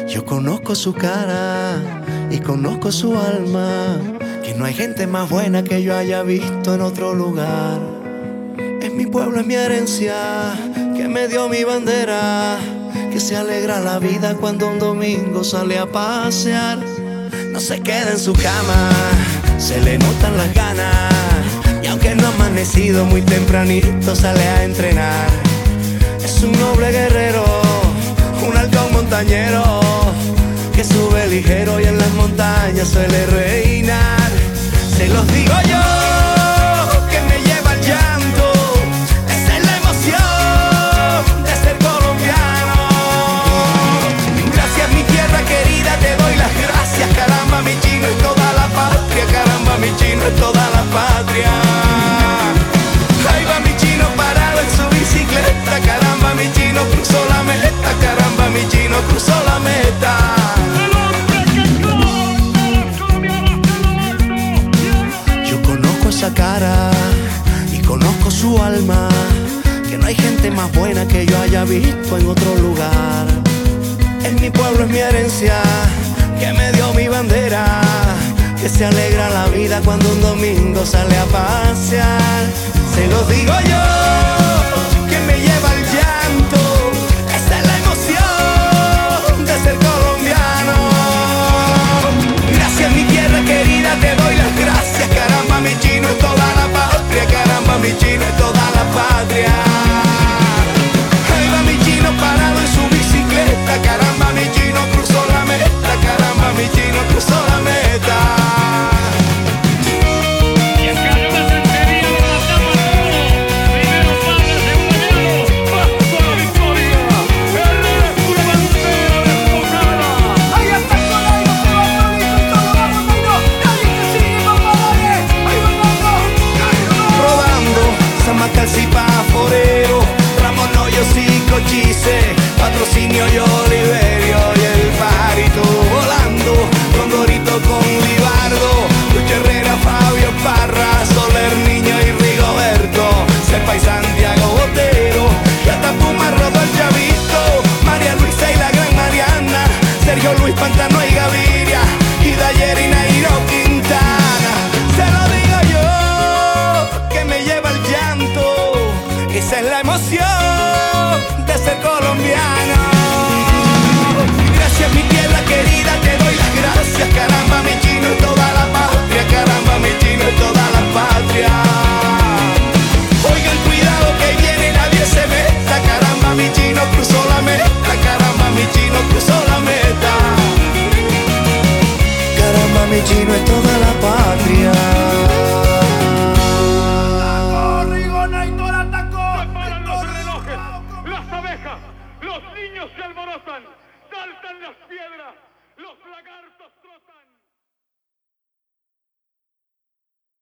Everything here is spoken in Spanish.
Yo conozco su cara y conozco su alma, que no hay gente más buena que yo haya visto en otro lugar. Es mi pueblo, es mi herencia, que me dio mi bandera, que se alegra la vida cuando un domingo sale a pasear. No se queda en su cama, se le notan las ganas, y aunque no ha amanecido muy tempranito sale a entrenar. Es un noble guerrero, un halcón montañero, que sube ligero y en las montañas suele reinar. Se los digo yo, que me lleva el llanto, esa es la emoción de ser colombiano. Gracias mi tierra querida, te doy las gracias. Caramba mi chino es toda la patria, caramba mi chino es toda la patria. Ahí va mi chino parado en su bicicleta, caramba mi chino cruzó la meta, caramba mi chino cruzó la meta. Yo conozco esa cara y conozco su alma, que no hay gente más buena que yo haya visto en otro lugar. Es mi pueblo, es mi herencia, que me dio mi bandera, que se alegra la vida cuando un domingo sale a pasear. Se los digo yo, que me lleva el llanto, esa es la emoción de ser colombiano. Gracias mi tierra querida, te doy las gracias. Caramba mi chino es toda la patria, caramba mi chino es toda la patria. Ahí va mi chino parado en su bicicleta, caramba mi chino cruzó la meta, caramba mi chino cruzó la meta. Macalcipa, Forero, Ramón Hoyos y Cochise, Patrocinio y Oliverio y el Pajarito volando, Condorito con Libardo, Lucho Herrera, Fabio Parra, Soler Niño y Rigoberto, Cepa y Santiago Botero, y hasta Puma Rodo el Chavito, María Luisa y la Gran Mariana, Sergio Luis Pantano y Gaviria, y Dayer y Nairo Quintana. Se lo digo yo, que me lleva el llanto, esa es la emoción de ser colombiano. Gracias mi tierra querida, te doy las gracias. Caramba mi chino es toda la patria, caramba mi chino es toda la patria. Oigan cuidado que viene, nadie se meta, caramba mi chino cruzó la meta, caramba mi chino cruzó la meta. Caramba mi chino es toda la patria. Los niños se alborotan, saltan las piedras, los lagartos trotan.